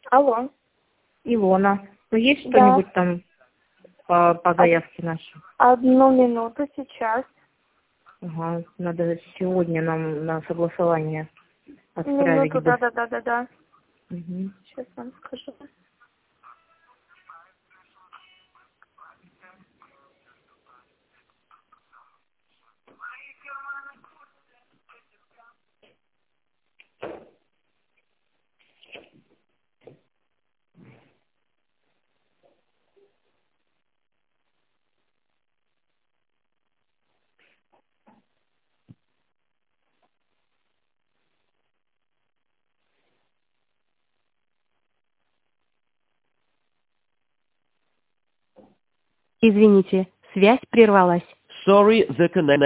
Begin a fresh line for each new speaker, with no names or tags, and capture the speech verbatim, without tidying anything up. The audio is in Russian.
Алло.
Илона, ну есть
Да.
что-нибудь там по, по заявке нашей?
Одну минуту сейчас.
Ага, надо сегодня нам на согласование отправить
Минуту,
бы.
да-да-да-да-да.
Угу.
Сейчас вам скажу.
Извините, связь прервалась.
Sorry, the connection